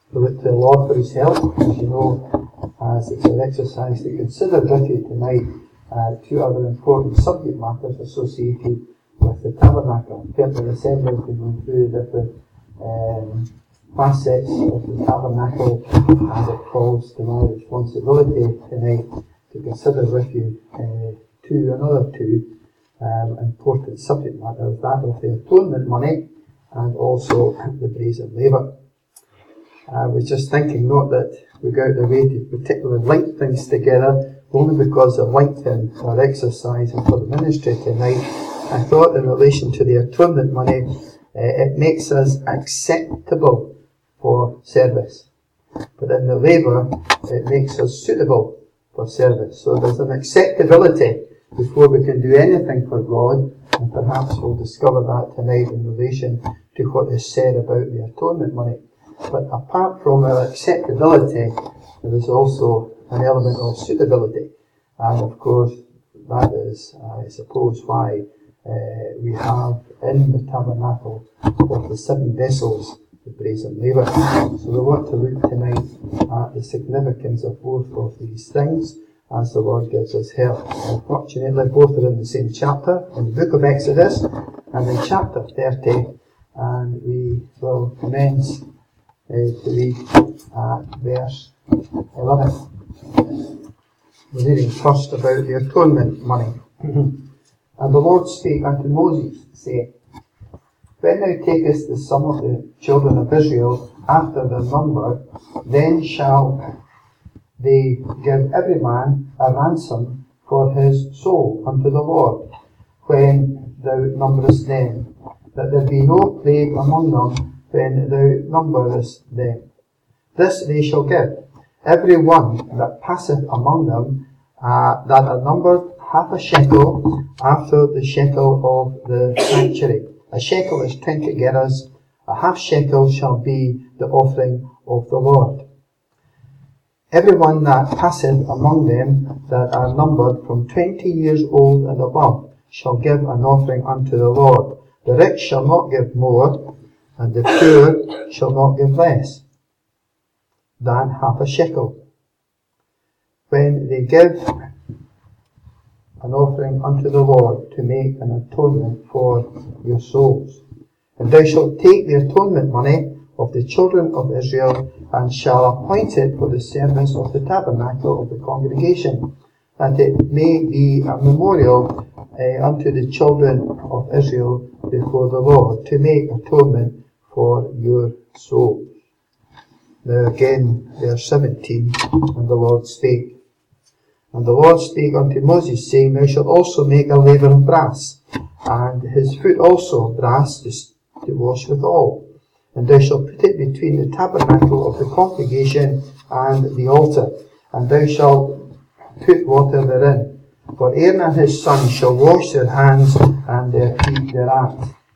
We look to the Lord for His help. As you know, as it's an exercise to consider with you tonight, two other important subject matters associated with the tabernacle. Fairfield Assembly has been going through the different facets of the tabernacle, and it falls to my responsibility tonight to consider with you another two important subject matters, that of the atonement money and also the brazen laver. I was just thinking, not that we go out the way to particularly link things together, only because of linking our exercise and for the ministry tonight. I thought in relation to the atonement money, it makes us acceptable for service. But in the laver, it makes us suitable for service. So there's an acceptability before we can do anything for God, and perhaps we'll discover that tonight in relation to what is said about the atonement money. But apart from our acceptability, there is also an element of suitability. And of course, that is, I suppose, why we have in the tabernacle of the 7 vessels the brazen laver. So we want to look tonight at the significance of both of these things as the Lord gives us help. Unfortunately, both are in the same chapter, in the book of Exodus, and in chapter 30, and we will commence to read verse 11. We're reading first about the atonement money. And the Lord spake unto Moses, saying, When thou takest the sum of the children of Israel after their number, then shall they give every man a ransom for his soul unto the Lord, when thou numberest them, that there be no plague among them when thou numberest them. This they shall give, every one that passeth among them, that are numbered half a shekel after the shekel of the sanctuary. A shekel is 20 gerahs, a half shekel shall be the offering of the Lord. Every one that passeth among them that are numbered from 20 years old and above shall give an offering unto the Lord. The rich shall not give more, and the poor shall not give less than half a shekel, when they give an offering unto the Lord to make an atonement for your souls. And thou shalt take the atonement money of the children of Israel, and shall appoint it for the service of the tabernacle of the congregation, that it may be a memorial unto the children of Israel before the Lord, to make atonement for your souls. Now again, verse 17, and the Lord spake. And the Lord spake unto Moses, saying, Thou shalt also make a laver of brass, and his foot also of brass to wash withal. And thou shalt put it between the tabernacle of the congregation and the altar, and thou shalt put water therein. For Aaron and his sons shall wash their hands and their feet thereat,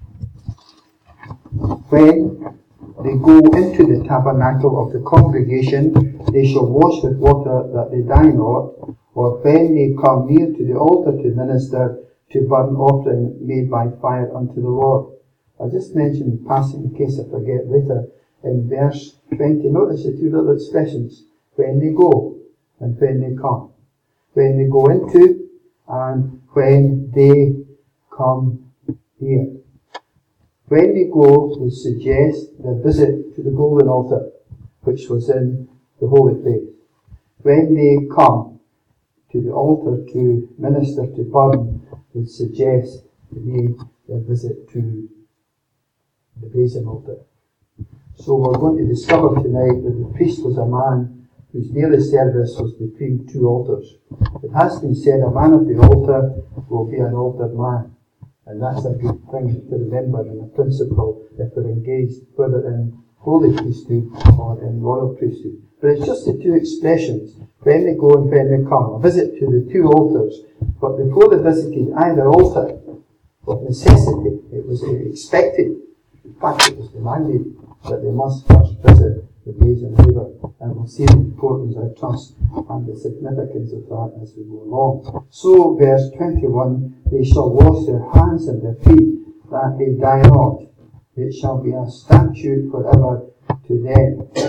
when they go into the tabernacle of the congregation. They shall wash with water that they die not, or when they come near to the altar to minister to burnt offering made by fire unto the Lord. I'll just mention in passing, in case I forget later, in verse 20, notice the two little expressions, when they go and when they come. When they go into and when they come near. When they go would suggest the visit to the golden altar, which was in the holy place. When they come to the altar to minister to burn would suggest to me the visit to the brazen altar. So we're going to discover tonight that the priest was a man whose daily service was between two altars. It has been said a man of the altar will be an altered man. And that's a good thing to remember and a principle if we're engaged whether in holy priesthood or in royal priesthood. But it's just the two expressions, when they go and when they come. A visit to the two altars. But before they visited either altar, of necessity, it was expected. In fact, it was demanded that they must first visit the brazen laver. And we'll see the importance, I trust, and the significance of that as we go along. So, verse 21, they shall wash their hands and their feet, that they die not. It shall be a statute forever to them.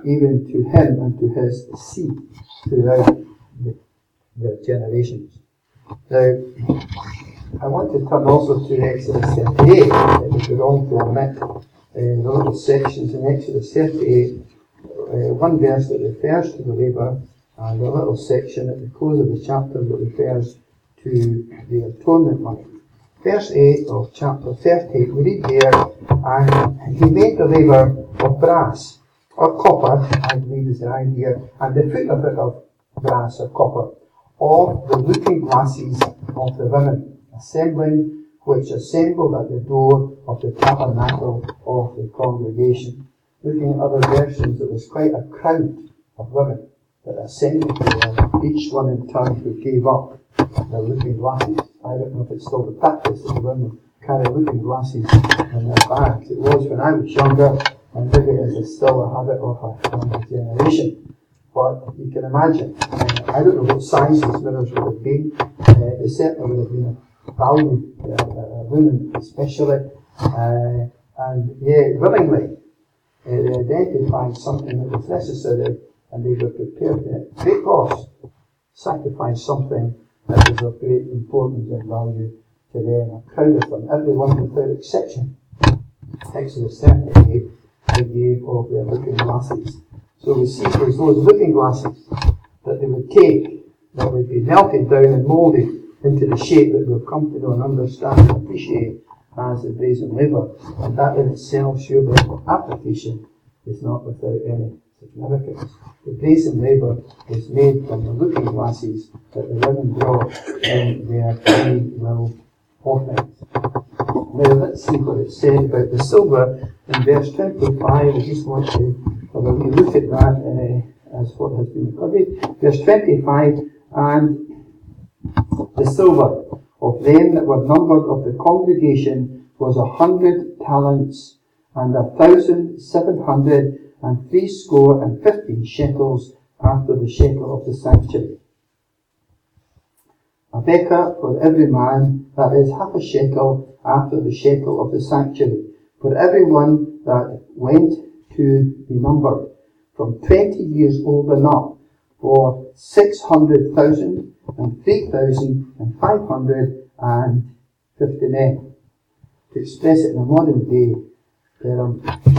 even to him and to his seed throughout the generations. Now, I want to turn also to Exodus 38. It would be wrong to omit the little sections in Exodus 38. One verse that refers to the laver, and a little section at the close of the chapter that refers to the atonement money. Verse 8 of chapter 38, we read there, and he made the laver of brass, or copper, I believe is the idea, and the foot of it of brass or copper, of the looking glasses of the women, assembling, which assembled at the door of the tabernacle of the congregation. Looking at other versions, it was quite a crowd of women that assembled there, each one in turn who gave up their looking glasses. I don't know if it's still the practice that the women carry looking glasses in their bags. It was when I was younger, and maybe it is still a habit of a younger generation. But you can imagine, I don't know what size these mirrors would have been. They certainly would have been of value, women especially. And yet, willingly, they identified something that was necessary, and they were prepared at great cost to sacrifice something that was of great importance and value to them. A crowd of them, everyone without exception. Exodus 38, they gave of their looking glasses. So we see it was those looking glasses that they would take, that would be melted down and moulded into the shape that we've come to know and understand and appreciate as the brazen laver. And that in itself, surely, application is not without any significance. The brazen laver is made from the looking glasses that the women brought in their free will offerings. Now let's see what it said about the silver in verse 25. I just want to have a wee look at that as what has been recorded. Verse 25, and the silver of them that were numbered of the congregation was 100 talents, and 1,750 shekels after the shekel of the sanctuary. A bekah for every man, that is half a shekel after the shekel of the sanctuary, for every one that went to be numbered, from 20 years old and up, for 600,000 and 3,550 men. To express it in a modern day, there are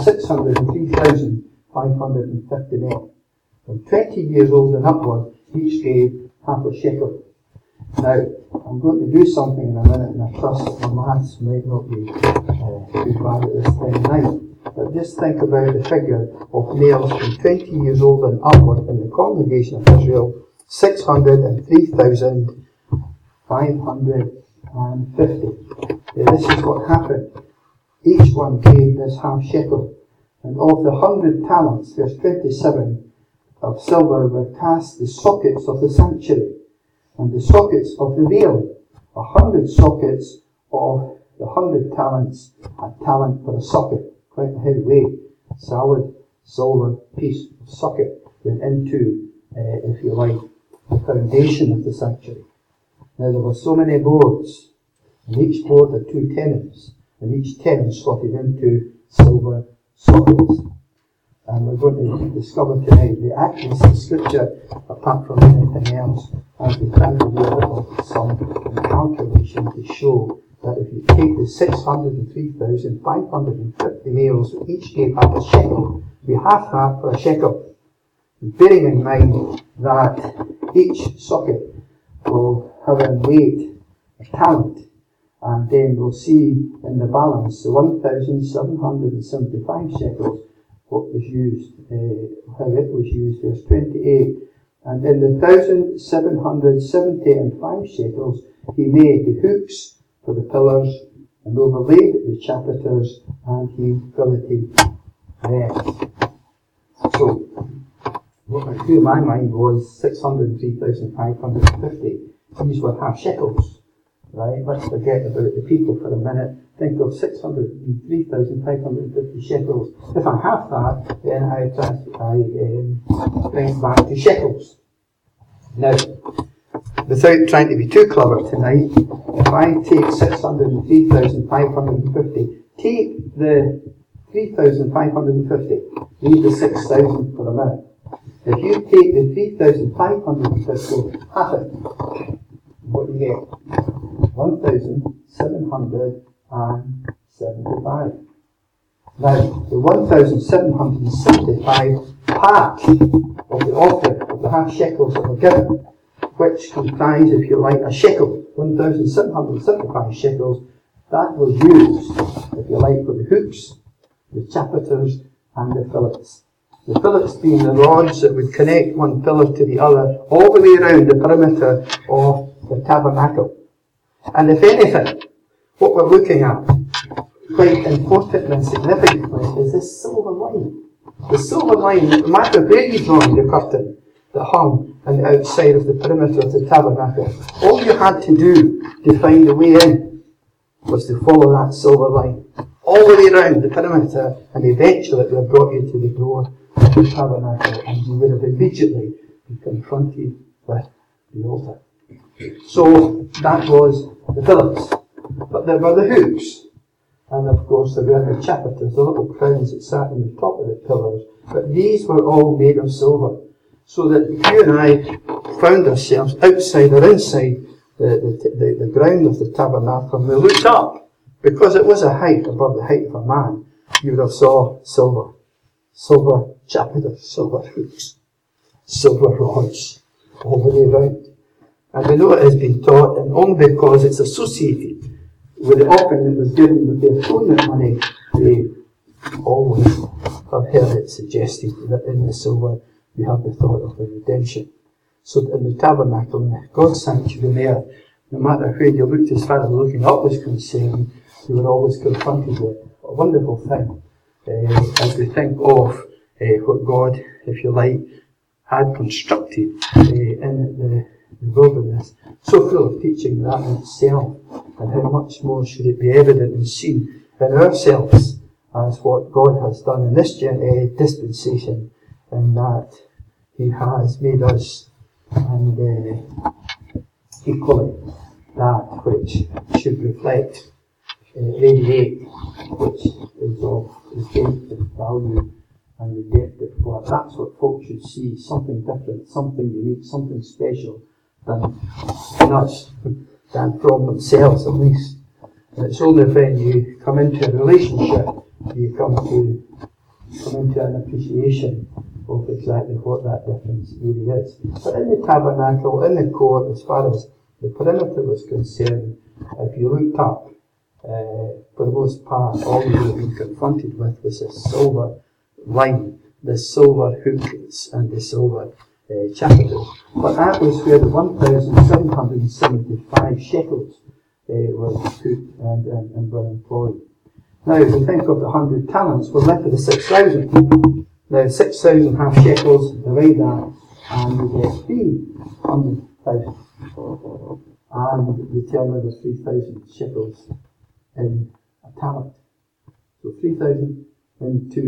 603,550 men. From 20 years old and upward, each gave half a shekel. Now, I'm going to do something in a minute, and I trust that my maths might not be too bad at this time of night. But just think about the figure of males from 20 years old and upward in the congregation of Israel, 603,550. This is what happened. Each one gave this half shekel. And of the 100 talents, verse 27, of silver were cast the sockets of the sanctuary, and the sockets of the veil, 100 sockets of the 100 talents, a talent for a socket, quite a heavy weight, solid silver piece of socket went into, if you like, the foundation of the sanctuary. Now there were so many boards, and each board had 2 tenons, and each tenon slotted into silver sockets. And we're going to discover tonight the accuracy of Scripture, apart from anything else, as we try to do a little some calculation to show that if you take the 603,550 males who each gave half a shekel, we half that for a shekel. Bearing in mind that each socket will have in weight a talent, and then we'll see in the balance the 1,775 shekels, what was used, how it was used, verse 28. And in the 1,775 shekels, he made the hooks for the pillars, and overlaid the chapiters, and he filleted them. So, what went through my mind was 603,550. These were half shekels, right? Let's forget about the people for a minute. Think of 603,550 shekels. If I have that, then I bring it back to shekels. Now, without trying to be too clever tonight, if I take 603,550, take the 3,550. Leave the 6,000 for a minute. If you take the 3,550, half it, what do you get? 1,775. Now, the 1,775 part of the offering of the half shekels that were given, which comprised, if you like, a shekel, 1,775 shekels, that was used, if you like, for the hooks, the chapiters, and the fillets. The fillets being the rods that would connect one pillar to the other, all the way around the perimeter of the tabernacle. And if anything, what we're looking at, quite importantly and significantly, is this silver line. The silver line, no matter where you draw the curtain that hung on the outside of the perimeter of the tabernacle, all you had to do to find the way in was to follow that silver line all the way around the perimeter, and eventually it would have brought you to the door of the tabernacle, and you would have immediately been confronted with the altar. So that was the pillars. But there were the hooks. And of course there were the chapiters, the little crowns that sat on the top of the pillars. But these were all made of silver. So that if you and I found ourselves outside or inside the ground of the tabernacle, and we looked up, because it was a height above the height of a man, you would have saw silver. Silver chapiters, silver hooks, silver rods, all the way around. And we know it has been taught, and only because it's associated with the offering that was given with the atonement money, we always have heard it suggested that in the silver you have the thought of the redemption. So that in the tabernacle, in God's sanctuary there, no matter where you looked, as far as looking up was concerned, you were always confronted with a wonderful thing. As we think of what God, if you like, had constructed in the wilderness, so full of teaching that in itself, and how much more should it be evident and seen in ourselves as what God has done in this dispensation, in that He has made us, and equally that which should reflect, radiate, which is of redemptive value and redemptive worth. That's what folks should see, something different, something unique, something special than in us, than from themselves at least. And it's only when you come into a relationship you come into an appreciation of exactly what that difference really is. But in the tabernacle, in the court, as far as the perimeter was concerned, if you looked up, for the most part, all you would have been confronted with was this silver line, the silver hooks, and the silver chapiters. But that was where the 1,775 shekels were put and were employed. Now, if we think of the 100 talents, we're left with the 6,000. Now, 6,000 half shekels, divide that, and we get 300,000. And we tell me there's 3,000 shekels in a talent. So 3,000 into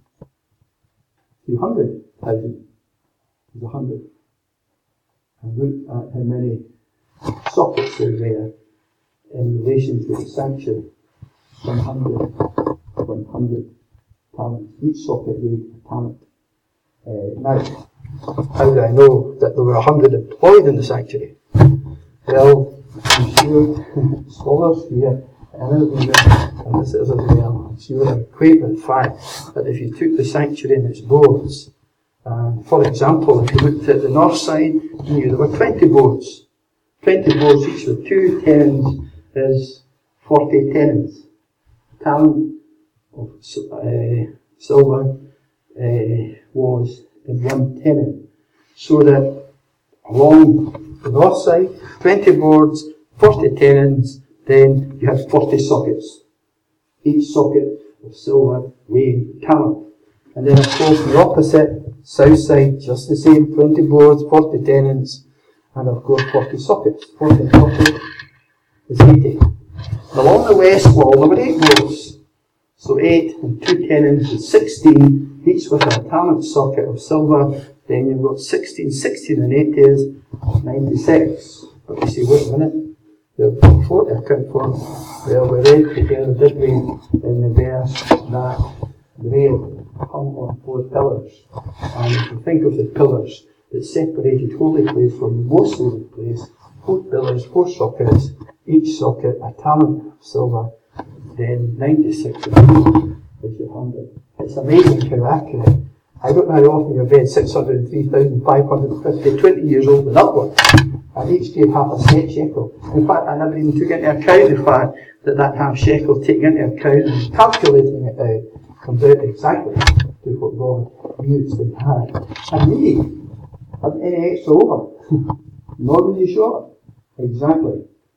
300,000 is 100. And look at how many sockets there were in relation to the sanctuary. 100 talents. Each socket weighed a talent. Now, how do I know that there were 100 employed in the sanctuary? Well, I'm sure scholars here, and this is as well, I'm sure I'm acquainted with the fact that if you took the sanctuary and its boards, for example, if you looked at the north side, you knew there were 20 boards. 20 boards, each with 2 tenons is 40 tenons. A talent of silver was in 1 tenon. So that along the north side, 20 boards, 40 tenons, then you had 40 sockets. Each socket of silver weighing a talent. And then of course the opposite, south side, just the same, 20 boards, 40 tenons, and of course 40 sockets. 40 and 40 is 80. Along the west wall there were 8 boards. So 8 and 2 tenons is 16, each with a talent socket of silver. Then you've got 16 and 8 is 96. But you see, wait a minute, you've got 40 account for. Well, we read together, did we, in the verse that rail hung on 4 pillars. And if you think of the pillars that separated holy place from the most holy place, 4 pillars, 4 sockets, each socket a talent of silver, then 96 of them is your 100. It's amazing how accurate. I don't know how often you've read 603,550, 20 years old and upward, and each gave half a shekel. In fact, I never even took into account the fact that half shekel, taking into account and calculating it out, comes out exactly to what God used and had. And me, have any extra over? Nor was he short. Exactly.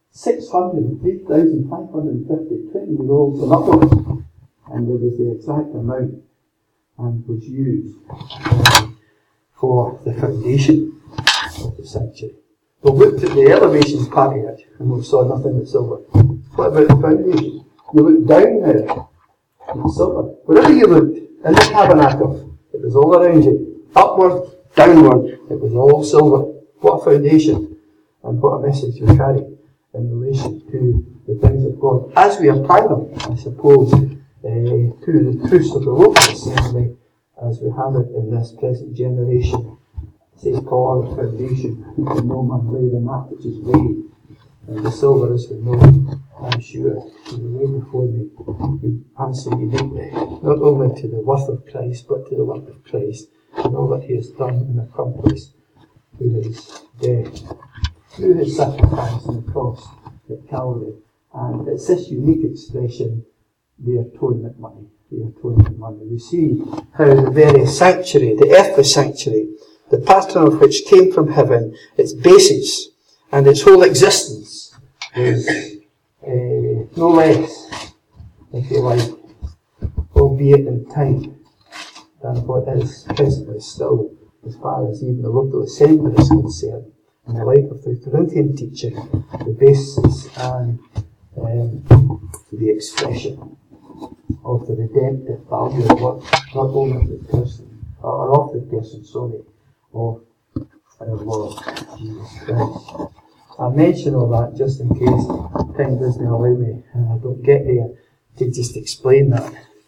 603,550, 20-year-olds and upwards. And there was the exact amount and was used for the foundation of the sanctuary. We looked at the elevations part of it and we saw nothing but silver. What about the foundation? You look down now, it's silver. Wherever you looked in the tabernacle, it was all around you. Upward, downward, it was all silver. What a foundation and what a message we carry in relation to the things of God. As we apply them, I suppose, to the truths of the local assembly as we have it in this present generation. Says Paul, the foundation, who can no man lay than that which is laid. And the silver, as we know, I'm sure, in the way before me, we answer uniquely, not only to the worth of Christ, but to the work of Christ, and all that he has done and accomplished through his death, through his sacrifice on the cross at Calvary. And it's this unique expression, the atonement money. The atonement money. We see how the very sanctuary, the earthly sanctuary, the pattern of which came from heaven, its basis and its whole existence was no less, if you like, albeit in time, than what is presently still, as far as even the local assembly is concerned, in the light of the Corinthian teaching, the basis and the expression of the redemptive value of what, not only of the person, or of the person, of our Lord Jesus Christ. I mention all that just in case time doesn't allow me and I don't get there to just explain that.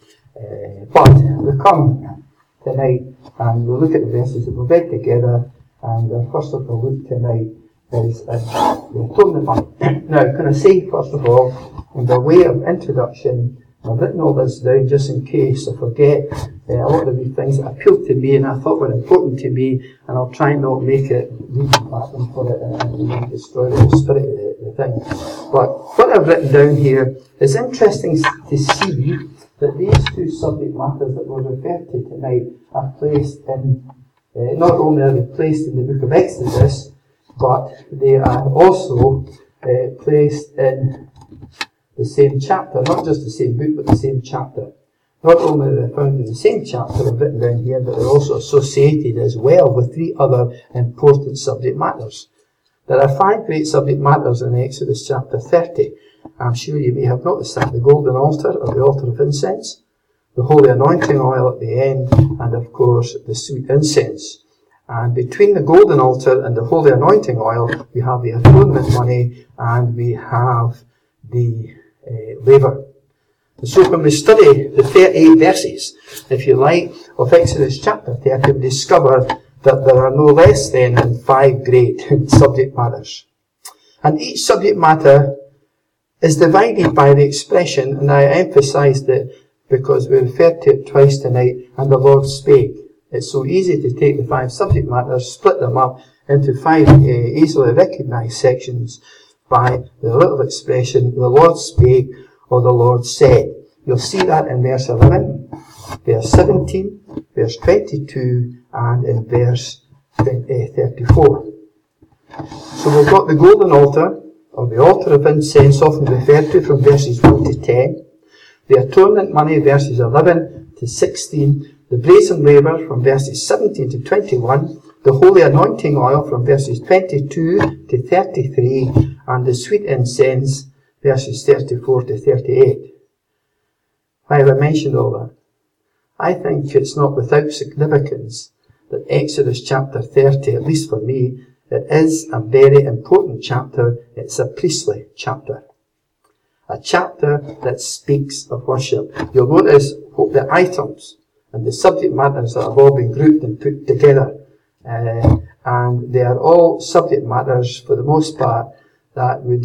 But we come tonight and we'll look at the verses that we've read together, and the first of the look tonight is the atonement money. Now, can I say first of all, in the way of introduction, I've written all this down just in case I forget a lot of the things that appealed to me and I thought were important to me, and I'll try not make it reading pattern for it and destroy the spirit of the thing. But what I've written down here is interesting to see that these 2 subject matters that we're referred to tonight are placed in, not only are they placed in the book of Exodus, but they are also placed in the same chapter, not just the same book, but the same chapter. Not only are they found in the same chapter I've written down here, but they're also associated as well with 3 other important subject matters. There are 5 great subject matters in Exodus chapter 30. I'm sure you may have noticed that: the golden altar, or the altar of incense, the holy anointing oil at the end, and of course the sweet incense. And between the golden altar and the holy anointing oil, we have the atonement money, and we have the laver. So when we study the 38 verses, if you like, of Exodus chapter 30, we discover that there are no less than 5 great subject matters. And each subject matter is divided by the expression, and I emphasised it because we referred to it twice tonight, and the Lord spake. It's so easy to take the 5 subject matters, split them up into 5 easily recognised sections by the little expression, the Lord spake, or the Lord said. You'll see that in verse 11, verse 17, verse 22, and in verse 34. So we've got the golden altar, or the altar of incense, often referred to from verses 1 to 10, the atonement money, verses 11 to 16, the brazen laver from verses 17 to 21, the holy anointing oil from verses 22 to 33, and the sweet incense, verses 34 to 38. Why have I mentioned all that? I think it's not without significance that Exodus chapter 30, at least for me, it is a very important chapter. It's a priestly chapter. A chapter that speaks of worship. You'll notice the items and the subject matters that have all been grouped and put together. And they are all subject matters, for the most part, that would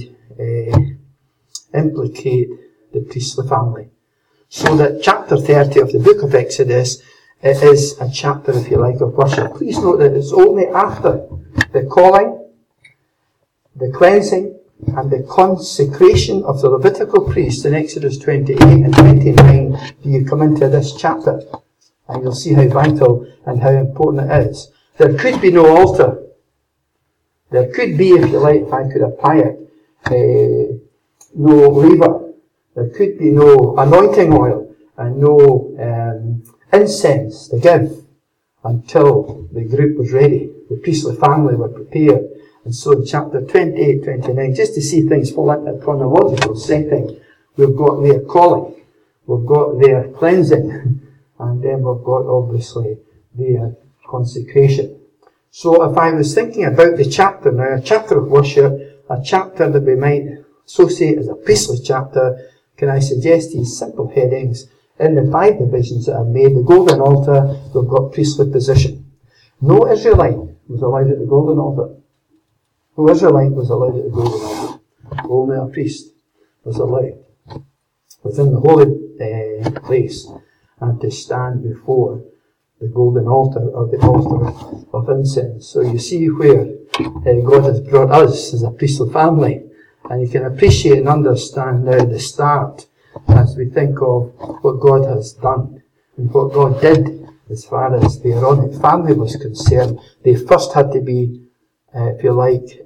implicate the priestly family. So that chapter 30 of the book of Exodus is a chapter, if you like, of worship. Please note that it's only after the calling, the cleansing, and the consecration of the Levitical priests in Exodus 28 and 29 do you come into this chapter. And you'll see how vital and how important it is. There could be no altar. There could be, if you like, if I could apply it, no laver. There could be no anointing oil and no incense to give until the group was ready. The priestly family were prepared. And so in chapter 28, 29, just to see things fall into a chronological setting, we've got their calling, we've got their cleansing, and then we've got, obviously, their consecration. So if I was thinking about the chapter now, a chapter of worship, a chapter that we might associate as a priestly chapter, can I suggest these simple headings? In the 5 divisions that I've made, the golden altar, we've got priestly position. No Israelite was allowed at the golden altar. No Israelite was allowed at the golden altar. Only a priest was allowed within the holy place and to stand before the golden altar or the altar of incense. So you see where God has brought us as a priestly family, and you can appreciate and understand now the start as we think of what God has done and what God did as far as the Aaronic family was concerned. They first had to be, if you like,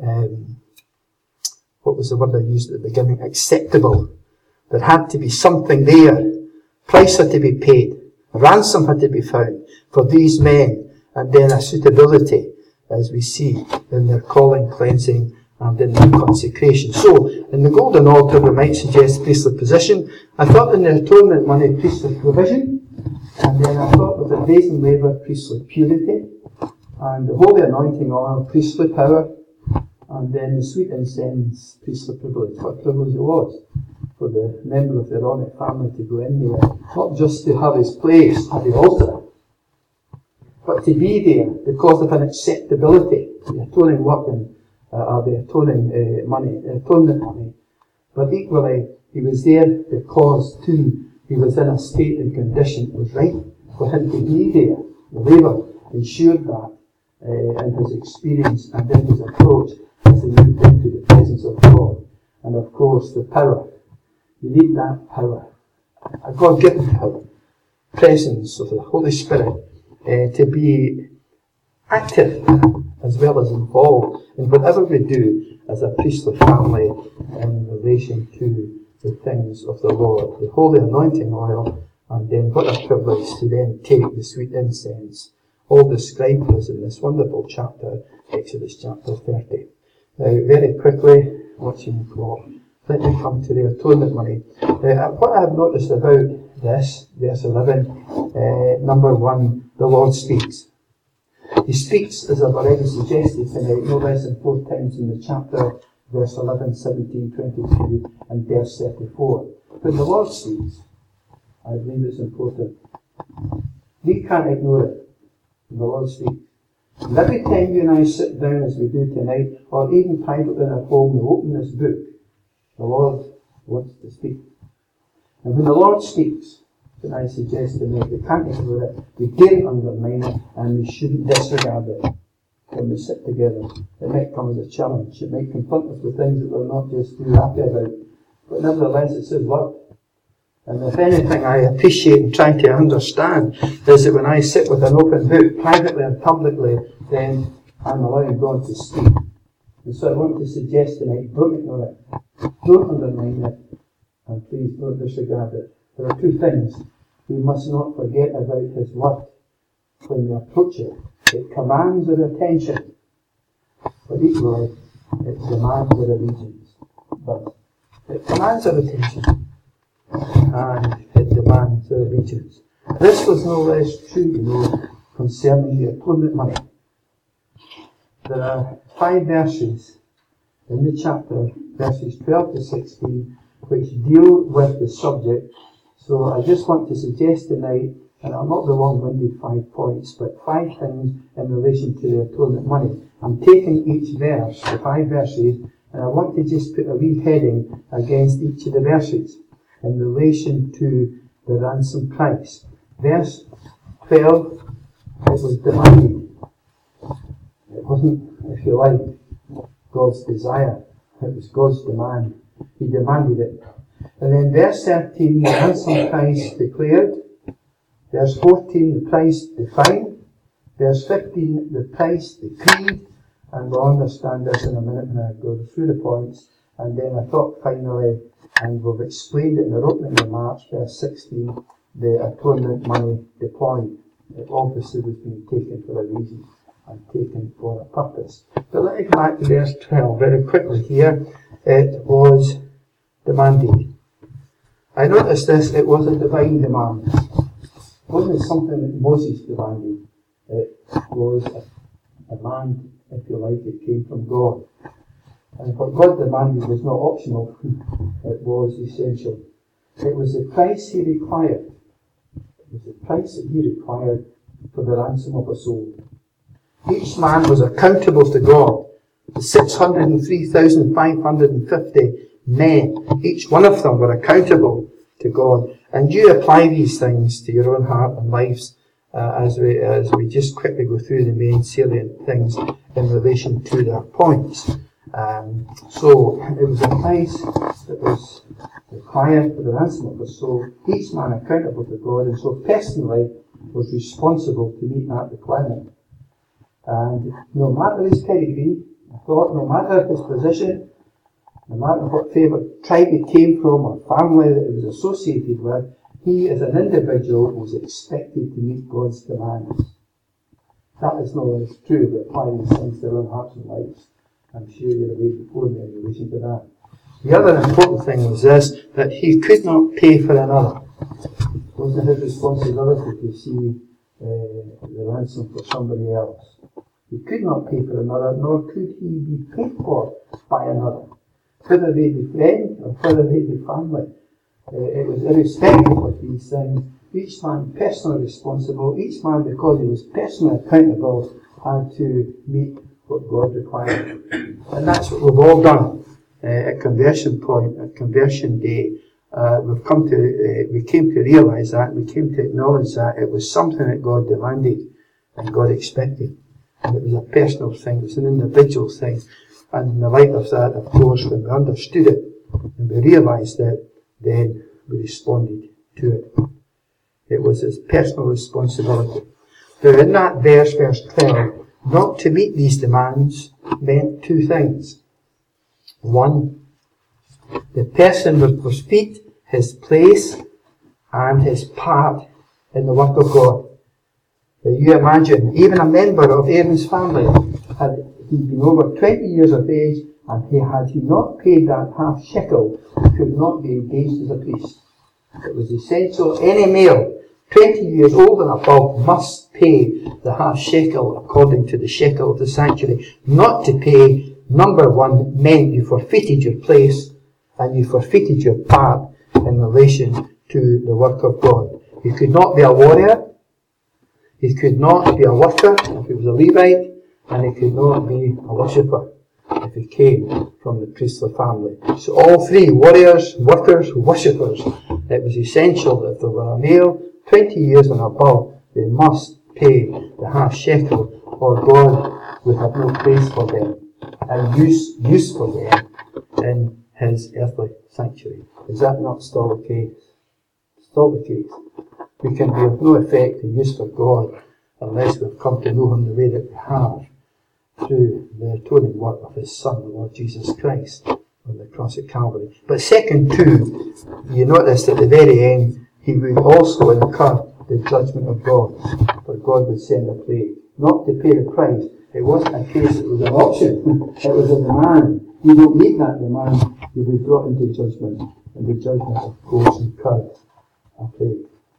what was the word I used at the beginning? Acceptable. There had to be something there. Price had to be paid. Ransom had to be found for these men, and then a suitability, as we see in their calling, cleansing, and in their consecration. So, in the golden altar, we might suggest priestly position. I thought in the atonement money, priestly provision, and then I thought with the brazen laver, priestly purity, and the holy anointing oil, priestly power, and then the sweet incense, priestly privilege. What privilege it was for the member of the Aaronic family to go in there, not just to have his place at the altar, but to be there because of an acceptability, the atoning work and the atoning money, atonement money. But equally, he was there because too he was in a state and condition that was right for him to be there. The laver ensured that in his experience and in his approach as he moved into the presence of God. And of course, the power. You need that power, a God-given power, presence of the Holy Spirit, to be active as well as involved in whatever we do as a priestly family in relation to the things of the Lord. The holy anointing oil, and then what a privilege to then take the sweet incense, all described for us in this wonderful chapter, Exodus chapter 30. Now, very quickly, watching the clock, let me come to the atonement money. What I have noticed about this, verse 11, number 1, the Lord speaks. He speaks, as I've already suggested tonight, no less than 4 times in the chapter, verse 11, 17, 22, and verse 34. When the Lord speaks, I believe it's important. We can't ignore it. When the Lord speaks. And every time you and I sit down, as we do tonight, or even privately at home, we open this book, the Lord wants to speak. And when the Lord speaks, then I suggest tonight, we can't ignore it, we daren't undermine it, and we shouldn't disregard it. When we sit together, it might come as a challenge. It might confront us with things that we're not just too happy about. But nevertheless, it's His word. And if anything I appreciate and try to understand is that when I sit with an open book, privately and publicly, then I'm allowing God to speak. And so I want to suggest tonight, don't ignore it. Don't undermine it. And please don't disregard it. There are 2 things we must not forget about His word when we approach it. It commands our attention, but equally it demands our allegiance. But it commands our attention, and it demands our allegiance. This was no less true, concerning the atonement money. There are 5 verses in the chapter, verses 12 to 16, which deal with the subject So I just want to suggest tonight, and I'll not be long-winded 5 points, but 5 things in relation to the atonement money. I'm taking each verse, the 5 verses, and I want to just put a wee heading against each of the verses in relation to the ransom price. Verse 12, it was demanded. It wasn't, if you like, God's desire. It was God's demand. He demanded it. And then verse 13, the ransom price declared. Verse 14, the price defined. Verse 15, the price decreed. And we'll understand this in a minute when I go through the points. And then I thought finally, and we've explained it in our opening remarks, verse 16, the atonement money deployed. It obviously was being taken for a reason and taken for a purpose. But let me go back to verse 12 very quickly here. It was demanded. I noticed this, it was a divine demand. It wasn't something that Moses demanded. It was a demand, if you like, it came from God. And what God demanded was not optional, it was essential. It was the price he required. It was the price that he required for the ransom of a soul. Each man was accountable to God. The 603,550 men, each one of them were accountable to God. And you apply these things to your own heart and lives as we just quickly go through the main salient things in relation to their points. So it was a price that was required for the ransom of the soul, each man accountable to God, and so personally was responsible to meet that requirement. And no matter his pedigree, I thought, no matter his position, no matter what favourite tribe he came from or family that he was associated with, he as an individual was expected to meet God's demands. That is not only true, but apply these things to their own hearts and lives. I'm sure you're away before me in relation to that. The other important thing was this, that he could not pay for another. It wasn't his responsibility to see the ransom for somebody else. He could not pay for another, nor could he be paid for by another. Whether they be friends or whether they be family. It was irrespective of these things. Each man personally responsible, each man because he was personally accountable had to meet what God required. And that's what we've all done at conversion point, at conversion day. We came to realise that, we came to acknowledge that it was something that God demanded and God expected. And it was a personal thing, it was an individual thing. And in the light of that, of course, when we understood it and we realised it, then we responded to it. It was his personal responsibility. Now in that verse 12, not to meet these demands meant 2 things. 1, the person would forfeit his place and his part in the work of God. Now you imagine, even a member of Aaron's family, had he been over 20 years of age, and had he not paid that half shekel, he could not be engaged as a priest. It was essential. Any male 20 years old and above must pay the half shekel according to the shekel of the sanctuary. Not to pay, number 1, meant you forfeited your place and you forfeited your part in relation to the work of God. You could not be a warrior, he could not be a worker if he was a Levite, and he could not be a worshipper if he came from the priestly family. So all 3, warriors, workers, worshippers, it was essential that if there were a male 20 years and above, they must pay the half shekel, or God would have no place for them and use for them in his earthly sanctuary. Is that not still the case? Still the case. We can be of no effect and use for God unless we've come to know him the way that we have through the atoning work of his Son, the Lord Jesus Christ, on the cross at Calvary. But second 2, you notice at the very end, he would also incur the judgment of God, for God would send a plague. Not to pay the price. It wasn't a case, it was an option. It was a demand. You don't meet that demand, you'll be brought into judgment. And the judgment, of course, incurred a plague.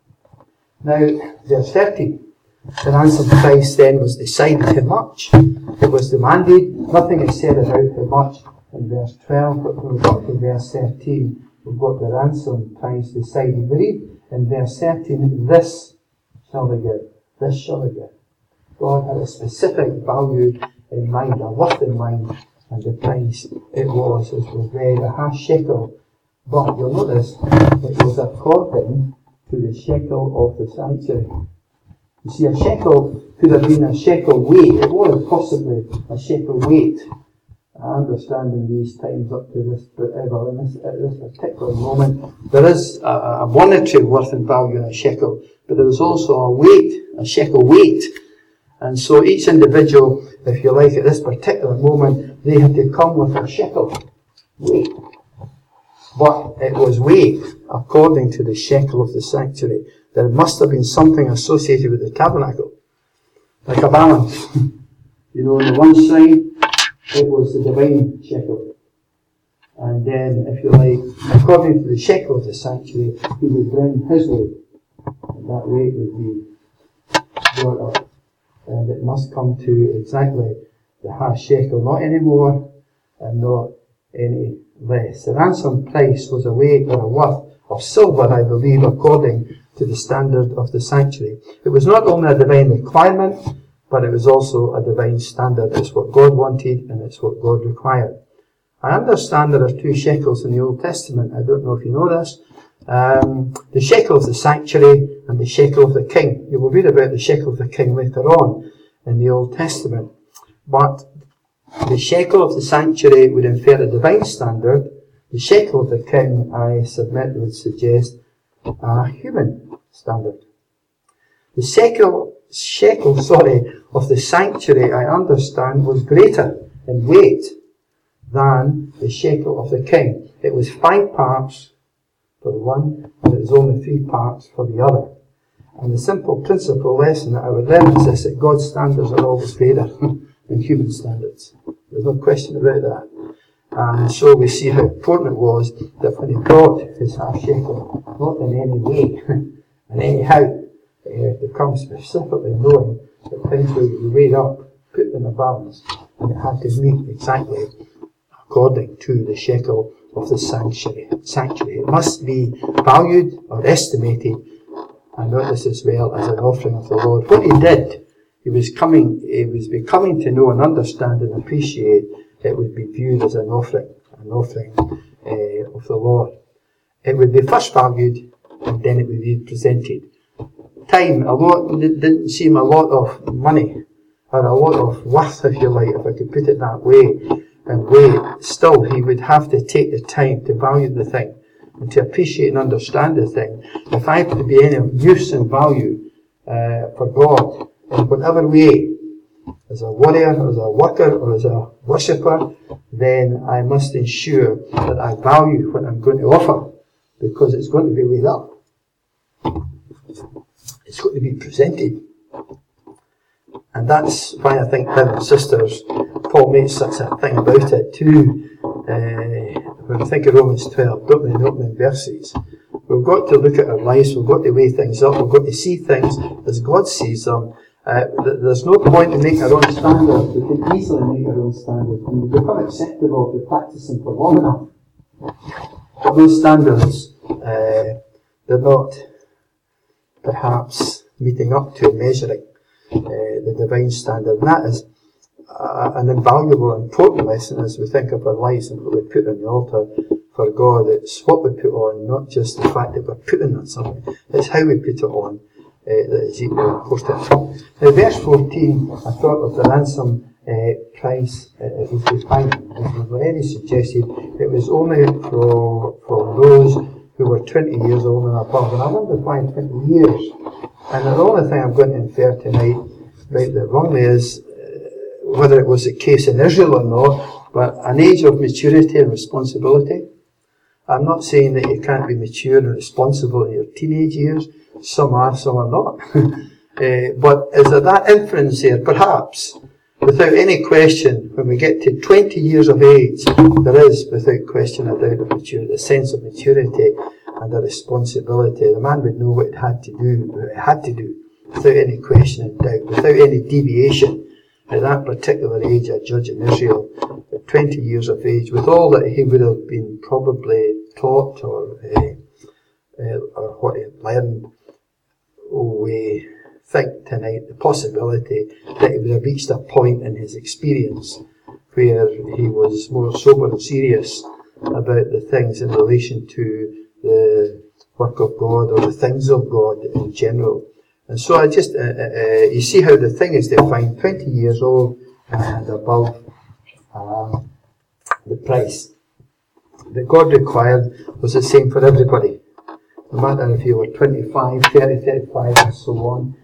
Now, verse 13. The ransom price then was decided how much. It was demanded. Nothing is said about how much in verse 12, but when we got to verse 13, we've got the ransom price decided. We read in verse 13, this shall they give, this shall they give. God had a specific value in mind, a worth in mind, and the price it was, as was read, a half shekel. But you'll notice it was according to the shekel of the sanctuary. You see, a shekel could have been a shekel weight. It was possibly a shekel weight. I understand in these times up to this, at this particular moment, there is a monetary worth and value in a shekel, but there is also a weight, a shekel weight. And so each individual, if you like, at this particular moment, they had to come with a shekel weight. But it was weighed according to the shekel of the sanctuary. There must have been something associated with the tabernacle, like a balance. You know, on the one side, it was the divine shekel. And then, if you like, according to the shekel of the sanctuary, he would bring his weight. And that weight would be brought up. And it must come to exactly the half shekel, not any more and not any less. The ransom price was a weight or a worth of silver, I believe, according to the standard of the sanctuary. It was not only a divine requirement, but it was also a divine standard. It's what God wanted and it's what God required. I understand there are 2 shekels in the Old Testament. I don't know if you know this. The shekel of the sanctuary and the shekel of the king. You will read about the shekel of the king later on in the Old Testament. But the shekel of the sanctuary would infer a divine standard. The shekel of the king, I submit, would suggest a human standard. The shekel of the sanctuary, I understand, was greater in weight than the shekel of the king. It was 5 parts for the one, and it was only 3 parts for the other. And the simple principle lesson that I would learn is this, that God's standards are always greater than human standards. There's no question about that. And so we see how important it was that when he brought his half shekel, not in any way, and anyhow, to come specifically knowing that things would be weighed up, put in a balance, and it had to meet exactly according to the shekel of the sanctuary. It must be valued or estimated, and notice as well, as an offering of the Lord. What he did, he was becoming to know and understand and appreciate it would be viewed as an offering of the Lord. It would be first valued, and then it would be presented. Time, didn't seem a lot of money, or a lot of worth, if you like, if I could put it that way, and wait. Still, he would have to take the time to value the thing, and to appreciate and understand the thing. If I have to be any use and value for God, in whatever way, as a warrior, as a worker, or as a worshipper, then I must ensure that I value what I'm going to offer, because it's going to be weighed up. It's going to be presented. And that's why I think, brothers and sisters, Paul makes such a thing about it too. When we think of Romans 12, don't we, in the opening verses, we've got to look at our lives, we've got to weigh things up, we've got to see things as God sees them. There's no point in making our own standards. We can easily make our own standards, and we become acceptable if we practice them for long enough. But those standards, they're not perhaps meeting up to measuring the divine standard. And that is an invaluable and important lesson as we think of our lives and what we put on the altar for God. It's what we put on, not just the fact that we're putting on something. It's how we put it on that is equally important. Now, verse 14, I thought of the ransom price. It was defined, as we've already suggested. It was only from those who were 20 years old and above. And I wonder why 20 years. And the only thing I'm going to infer tonight, rightly or wrongly, is whether it was the case in Israel or not, but an age of maturity and responsibility. I'm not saying that you can't be mature and responsible in your teenage years. Some are, some are not. But is there that inference there? Perhaps. Without any question, when we get to 20 years of age, there is, without question, a doubt of maturity, a sense of maturity and a responsibility. The man would know what he had to do, without any question and doubt, without any deviation. At that particular age, a judge in Israel, at 20 years of age, with all that he would have been probably taught or or what he had learned, we think tonight the possibility that he would have reached a point in his experience where he was more sober and serious about the things in relation to the work of God or the things of God in general. And so I just, you see how the thing is defined, 20 years old and above. The price that God required was the same for everybody. No matter if you were 25, 30, 35 and so on.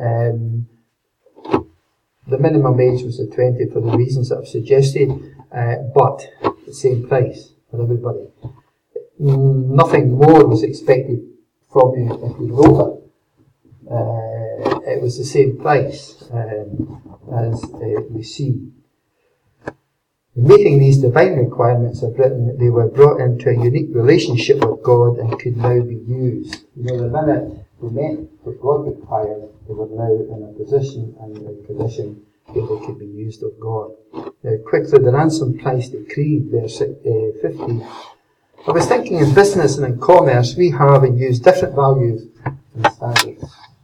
The minimum age was at 20 for the reasons that I've suggested, but the same price for everybody. Nothing more was expected from you if you were over. It was the same price as we see. Meeting these divine requirements of written, they were brought into a unique relationship with God and could now be used. The minute they met what God required, they were now in a position and a condition where they could be used of God. Now, quickly, the ransom price decreed, verse 50. I was thinking in business and in commerce, we have and use different values and standards,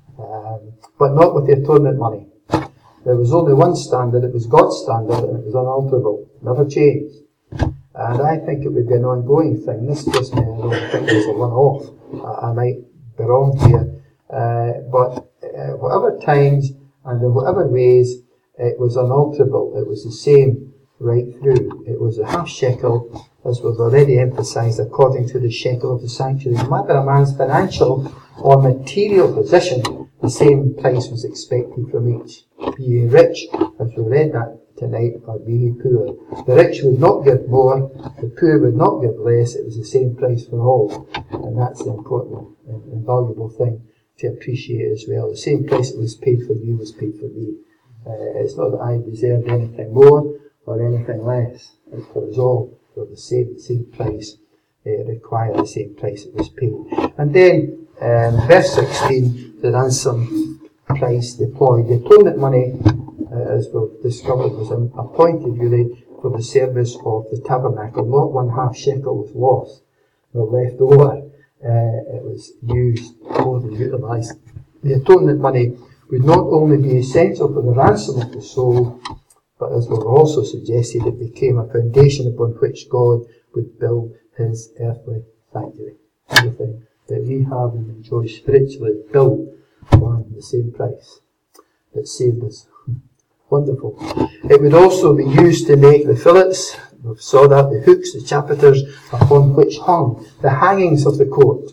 but not with the atonement money. There was only one standard, it was God's standard, and it was unalterable, never changed. And I think it would be an ongoing thing. This just, I don't think it's a one-off. I might be wrong here. But whatever times and in whatever ways, it was unalterable. It was the same right through. It was a half shekel, as was already emphasised, according to the shekel of the sanctuary. No matter a man's financial or material position, the same price was expected from each. Be ye rich, as we read that tonight, or be ye poor. The rich would not give more, the poor would not give less. It was the same price for all. And that's the important and valuable thing to appreciate as well. The same price that was paid for you was paid for me. It's not that I deserved anything more or anything less. It was all for the same price. It required the same price that was paid. And then, verse 16, the ransom price deployed. The atonement money, as we've discovered, was appointed really for the service of the tabernacle. Not one half shekel was lost or left over. It was used, more than utilised. The atonement money would not only be essential for the ransom of the soul, but as we've also suggested, it became a foundation upon which God would build his earthly sanctuary. Everything that we have and enjoy spiritually built on the same price that saved us. Wonderful. It would also be used to make the fillets, we saw that, the hooks, the chapiters upon which hung the hangings of the court.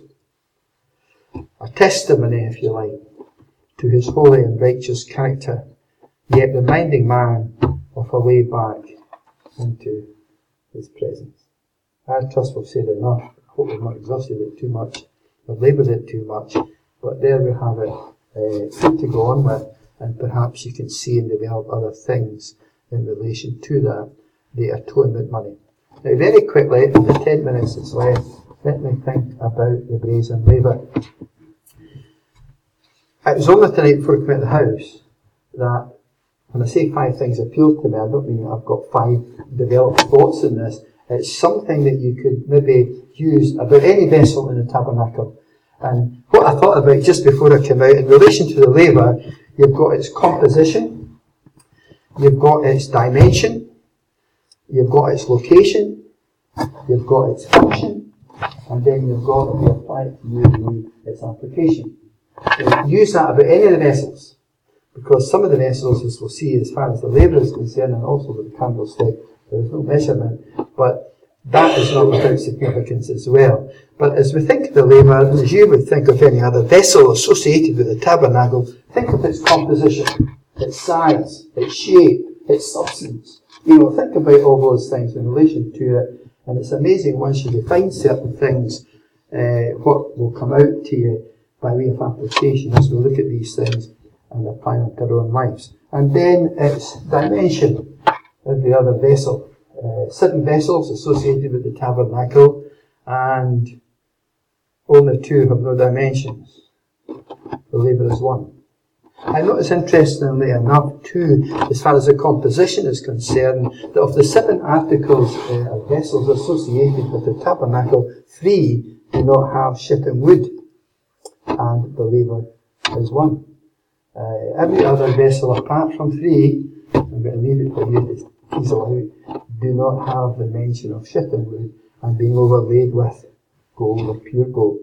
A testimony, if you like, to his holy and righteous character, yet reminding man of a way back into his presence. I trust we've said enough. I hope we've not exhausted it too much, or laboured it too much, but there we have it, food to go on with, and perhaps you can see and develop other things in relation to that, the atonement money. Now very quickly, in the 10 minutes that's left, let me think about the brazen laver. It was only tonight before I came out of the house that, when I say 5 things appealed to me, I don't mean that I've got 5 developed thoughts in this. It's something that you could maybe use about any vessel in the tabernacle. And what I thought about just before I came out, in relation to the laver, you've got its composition, you've got its dimension, you've got its location, you've got its function, and then you've got, if you apply it to you, its application. So use that about any of the vessels, because some of the vessels, as we'll see, as far as the laver is concerned, and also with the candlestick, there is no measurement, but that is not without significance as well. But as we think of the laver, as you would think of any other vessel associated with the tabernacle, think of its composition, its size, its shape, its substance. Think about all those things in relation to it, and it's amazing once you define certain things, what will come out to you by way of application as we look at these things and apply them to our own lives. And then its dimension, every other vessel. 7 vessels associated with the tabernacle, and only 2 have no dimensions. The laver is 1. I notice, interestingly enough, too, as far as the composition is concerned, that of the 7 articles of vessels associated with the tabernacle, 3 do not have shittim wood, and the laver is one. Every other vessel apart from 3, I'm going to leave it for you to teasel out, do not have the mention of shittim wood and being overlaid with gold or pure gold.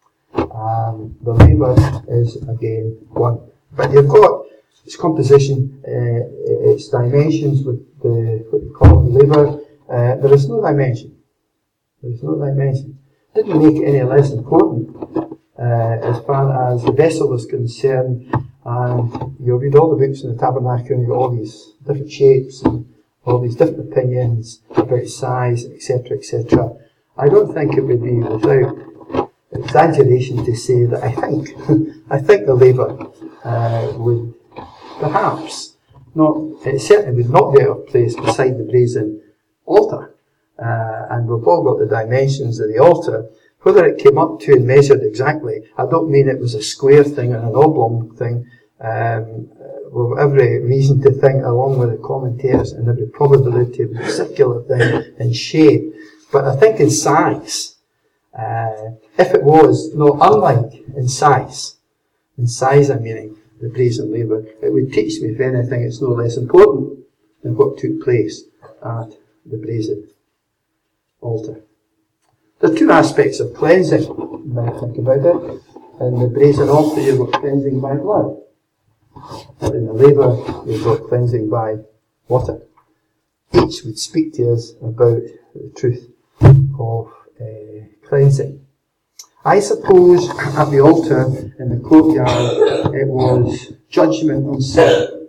The laver is again 1. But you've got its composition, its dimensions with what you call the laver. There is no dimension. There is no dimension. Didn't make it any less important as far as the vessel is concerned. And you'll read all the books in the Tabernacle and you've got all these different shapes and all these different opinions about size, etc., etc. I don't think it would be without exaggeration to say that I think the laver would perhaps not, it certainly would not be out of place beside the brazen altar. And we've all got the dimensions of the altar. Whether it came up to and measured exactly, I don't mean it was a square thing and an oblong thing. We've every reason to think, along with the commentators, and every probability of a circular thing in shape. But I think in size, if it was, no, unlike in size I'm meaning the brazen laver, it would teach me, if anything, it's no less important than what took place at the brazen altar. There are 2 aspects of cleansing, when I think about it. In the brazen altar, you've got cleansing by blood. But in the laver, you've got cleansing by water. Each would speak to us about the truth of cleansing. I suppose at the altar in the courtyard, it was judgment on sin.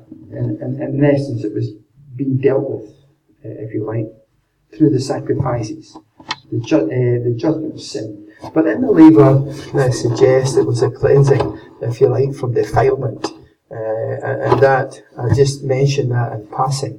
In essence, it was being dealt with, if you like, through the sacrifices. The judgment of sin. But in the laver, I suggest it was a cleansing, if you like, from defilement. And that, I just mentioned that in passing.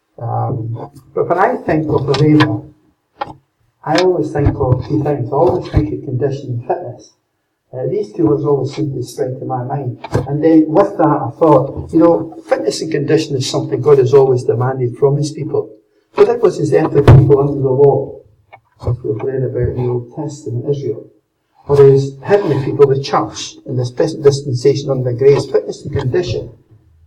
But when I think of the laver, I always think of 2 things. I always think of condition and fitness. These 2 words always seem to spring to my mind. And then with that I thought, fitness and condition is something God has always demanded from His people. So that was His earthly people under the law, as we've read about in the Old Testament Israel. Or His heavenly people, the church, in this present dispensation under grace, fitness and condition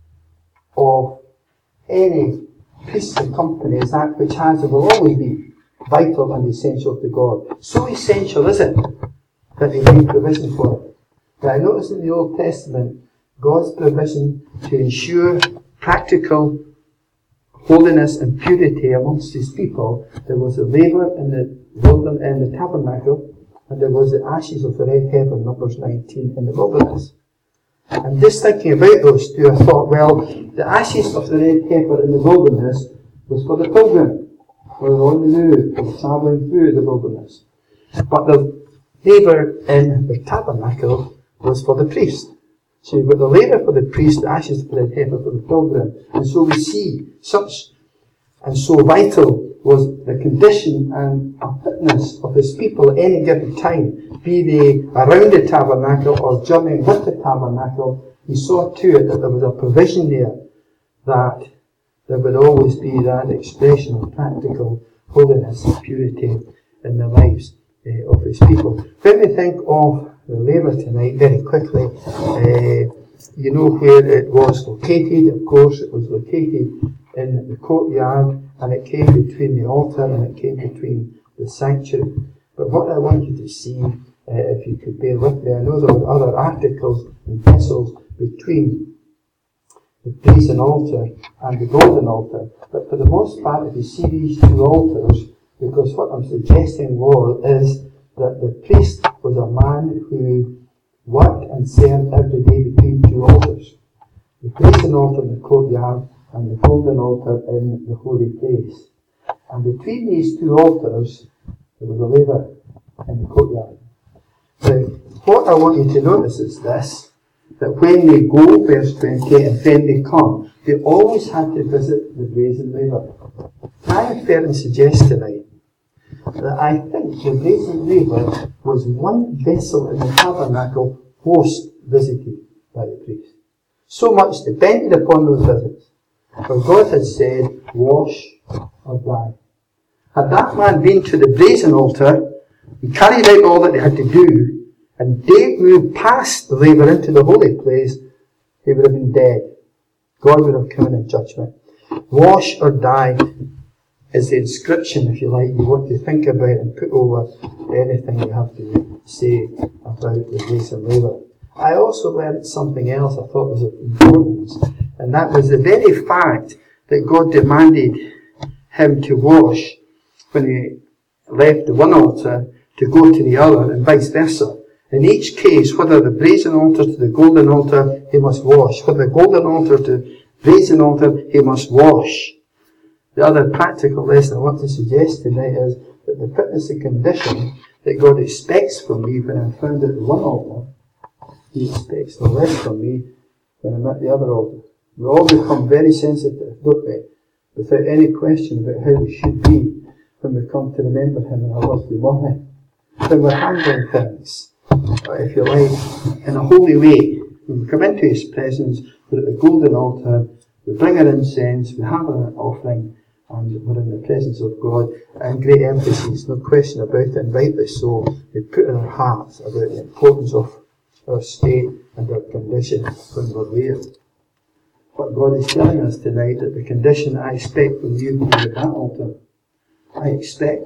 of any priest and company is that which has and will always be vital and essential to God. So essential is it that He made provision for it. But I notice in the Old Testament God's provision to ensure practical holiness and purity amongst His people. There was a laver in the tabernacle, and there was the ashes of the red heifer, Numbers 19, in the wilderness. And just thinking about those 2, I thought, well, the ashes of the red heifer in the wilderness was for the pilgrim, who were on the move, or travelling through the wilderness. But the laver in the tabernacle was for the priest. So you've got the laver for the priest, the ashes of the red heifer for the pilgrim. And so we see such and so vital was the condition and fitness of His people at any given time, be they around the tabernacle or journeying with the tabernacle. He saw to it that there was a provision there, that there would always be that expression of practical holiness and purity in the lives of His people. When we think of the laver tonight, very quickly, you know where it was located. Of course, it was located in the courtyard, and it came between the altar and it came between the sanctuary. But what I want you to see, if you could bear with me, I know there were other articles and vessels between the brazen altar and the golden altar, but for the most part, if you see these 2 altars, because what I'm suggesting is that the priest was a man who worked and served every day between 2 altars. The brazen altar in the courtyard and the golden altar in the holy place. And between these 2 altars, there was a laver in the courtyard. Now, what I want you to notice is this, that when they go, verse 20, and when they come, they always had to visit the brazen laver. I infer and suggest tonight that I think the brazen laver was one vessel in the tabernacle most visited by the priest. So much depended upon those visits. For God had said, wash or die. Had that man been to the brazen altar, He carried out all that they had to do, and they moved past the laver into the holy place, he would have been dead. God would have come in judgment. Wash or die is the inscription, if you like, you want to think about and put over anything you have to say about the grace and laver. I also learned something else I thought was of importance, and that was the very fact that God demanded him to wash when he left the one altar to go to the other, and vice versa. In each case, whether the brazen altar to the golden altar, he must wash. Whether the golden altar to brazen altar, he must wash. The other practical lesson I want to suggest tonight is that the fitness and condition that God expects from me when I'm found at the one altar, he expects no less from me when I'm at the other altar. We all become very sensitive, don't we? Without any question about how we should be when we come to remember him in our lovely morning. When we're handling things, if you like, in a holy way. When we come into his presence, we're at the golden altar, we bring our incense, we have an offering, and we're in the presence of God. And great emphasis, no question about it, and rightly so. We put in our hearts about the importance of our state and our condition when we're there. But God is telling us tonight that the condition I expect from you being at that altar, I expect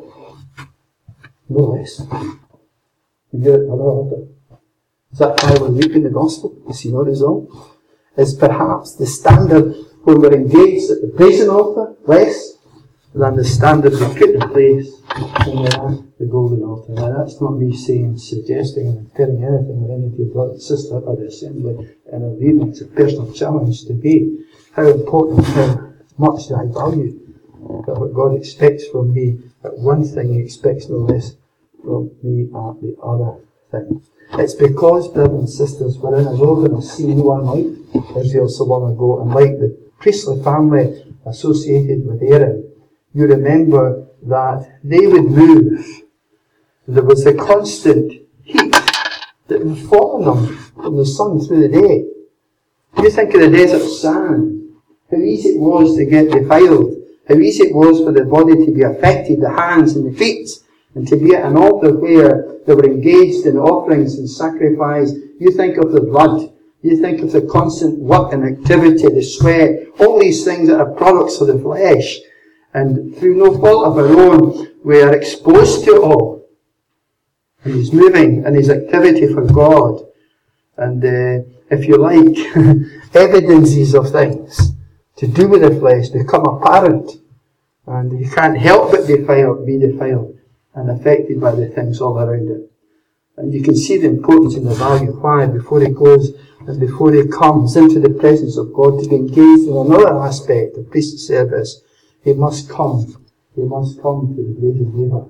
no less. And you're at another altar. Is that why we're reaping the gospel? You see no result? Is perhaps the standard when we're engaged at the brazen altar less than the standard we put in place when we're at the golden altar? Now that's not me saying, suggesting and inferring anything with any of your brother and sister at the assembly in a evening. It's a personal challenge to be. How important, how much do I value that what God expects from me at one thing, he expects no less from me at the other thing. It's because, brothers and sisters, we're in a wilderness scene unlike Israel so long ago, and like the priestly family associated with Aaron. You remember that they would move. There was a constant heat that would fall on them from the sun through the day. You think of the desert sand, how easy it was to get defiled, how easy it was for the body to be affected, the hands and the feet, and to be at an altar where they were engaged in offerings and sacrifice. You think of the blood, you think of the constant work and activity, the sweat, all these things that are products of the flesh. And through no fault of our own, we are exposed to it all. And he's moving in his activity for God. And if you like, evidences of things to do with the flesh become apparent. And you can't help but be defiled and affected by the things all around it. And you can see the importance and the value why before he goes and before he comes into the presence of God to be engaged in another aspect of priestly service, he must come to the brazen laver.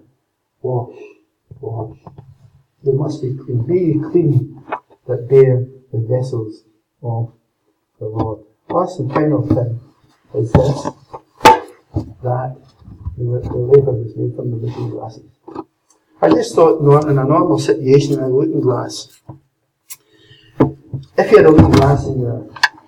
Wash. They must be clean. Be clean that bear the vessels of the Lord. Last and final thing is this, that the laver was made from the looking glasses. I just thought in a normal situation in a looking glass, if you had a looking glass in your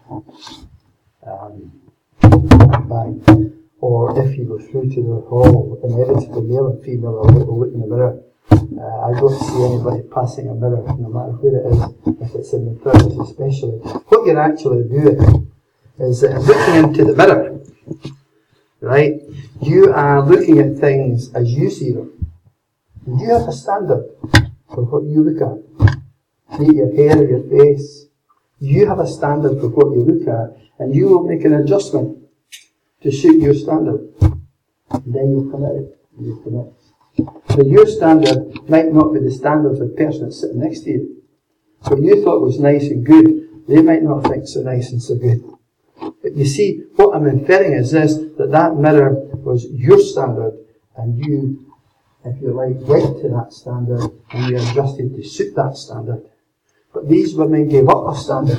bag, or if you go through to the hall, inevitably male and female are able to look in the mirror. I don't see anybody passing a mirror, no matter where it is, if it's in the toilet especially. What you're actually doing is looking into the mirror, right? You are looking at things as you see them. And you have a standard for what you look at. Be it your hair or your face. You have a standard for what you look at, and you will make an adjustment to suit your standard. And then you'll come out. You'll come out. But your standard might not be the standard of the person that's sitting next to you. What you thought was nice and good, they might not think so nice and so good. But you see, what I'm inferring is this, that mirror was your standard, and you, if you like, went to that standard, and you adjusted to suit that standard. But these women gave up a standard.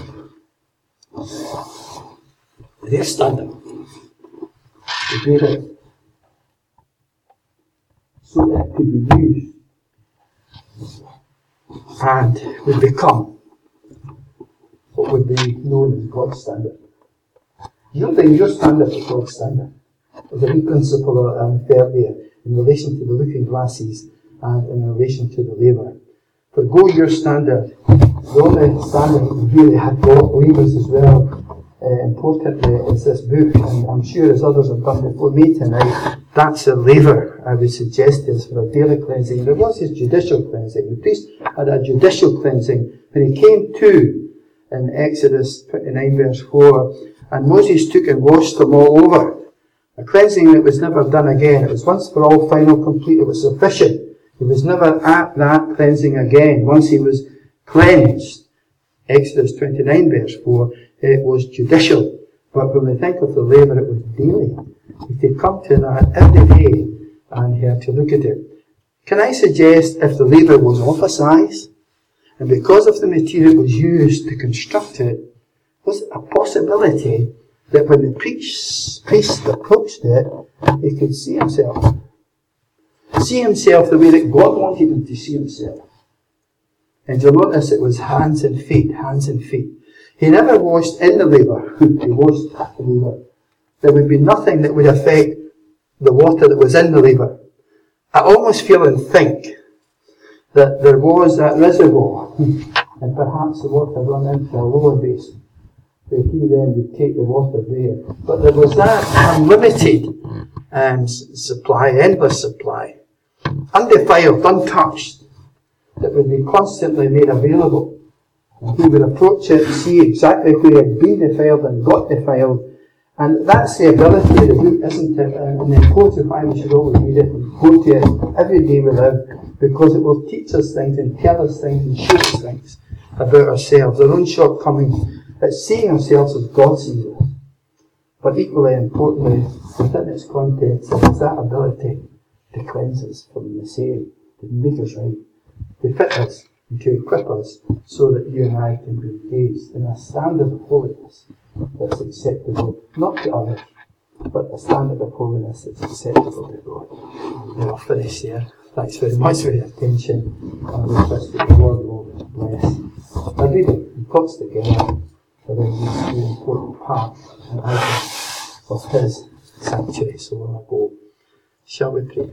Their standard. They gave it so that it could be used and would become what would be known as God's standard. Yielding your standard to God's standard. There's a wee principle I infer there in relation to the looking glasses and in relation to the laver. Forgo your standard. The only standard we really had got, believers as well, importantly, is this book, and I'm sure as others have done before me tonight, that's a laver, I would suggest, is for a daily cleansing. There was his judicial cleansing. The priest had a judicial cleansing when he came to in Exodus 29 verse 4, and Moses took and washed them all over. A cleansing that was never done again. It was once for all, final, complete. It was sufficient. He was never at that cleansing again. Once he was cleansed, Exodus 29 verse 4, it was judicial. But when we think of the laver, it was daily. He could come to that every day and he had to look at it. Can I suggest if the laver was of a size, and because of the material was used to construct it, was it a possibility that when the priest approached it, he could see himself? See himself the way that God wanted him to see himself. And you'll notice it was hands and feet, hands and feet. He never washed in the laver, he washed at the laver. There would be nothing that would affect the water that was in the laver. I almost feel and think that there was that reservoir, and perhaps the water run into a lower basin, where he then would take the water there. But there was that unlimited supply, endless supply, undefiled, untouched, that would be constantly made available. And he would approach it and see exactly where it had been defiled and got defiled. And that's the ability of the book, isn't it? And the importance of why we should always read it and go to it every day we live, because it will teach us things and tell us things and show us things about ourselves, our own shortcomings. It's seeing ourselves as God sees us. But equally importantly, within its context, it's that ability to cleanse us from the sin, to make us right, to fit us and to equip us so that you and I can be engaged in a standard of holiness that's acceptable, not to others, but a standard of holiness that's acceptable to God. And I'll finish there. Thanks very much for your attention. And we trust that the Lord will bless our reading and thoughts together for these two important parts and items of His sanctuary. So long ago. Shall we pray?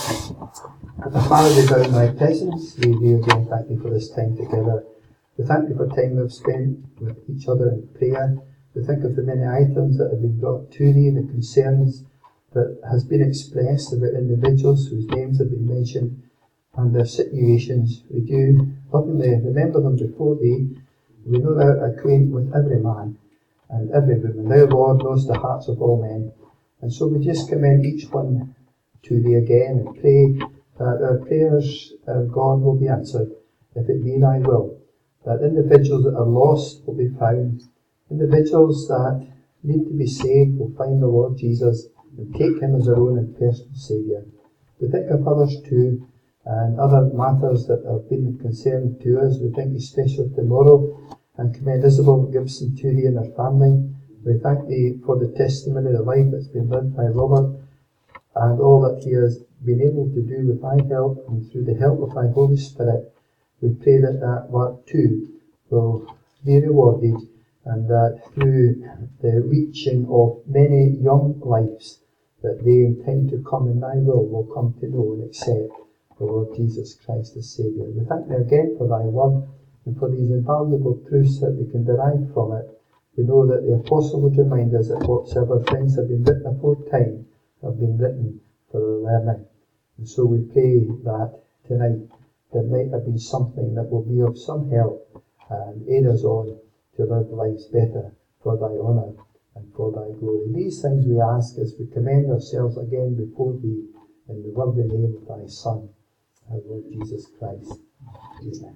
And Father, we bow in thy presence. We do again thank you for this time together. We thank you for time we've spent with each other in prayer. We think of the many items that have been brought to thee, the concerns that has been expressed about individuals whose names have been mentioned and their situations. We do lovingly remember them before thee. We know thou art acquainted with every man and every woman. Thou, Lord, knows the hearts of all men. And so we just commend each one to thee again and pray that our prayers, God, will be answered, if it be thy will. That individuals that are lost will be found. Individuals that need to be saved will find the Lord Jesus and take him as their own and personal Saviour. We think of others too, and other matters that have been concerned to us. We think especially tomorrow, and commend Isabel Gibson to thee and her family. We thank thee for the testimony, the life that's been lived by Robert, and all that he has been able to do with thy help and through the help of thy Holy Spirit. We pray that that work too will be rewarded, and that through the reaching of many young lives, that they in time to come in thy will come to know and accept the Lord Jesus Christ as Saviour. We thank thee again for thy word and for these invaluable truths that we can derive from it. We know that the Apostle would remind us that whatsoever things have been written aforetime have been written for our learning. And so we pray that tonight there might have been something that will be of some help and aid us on to live lives better for thy honour and for thy glory. These things we ask as we commend ourselves again before thee in the worthy name of thy Son, our Lord Jesus Christ. Amen.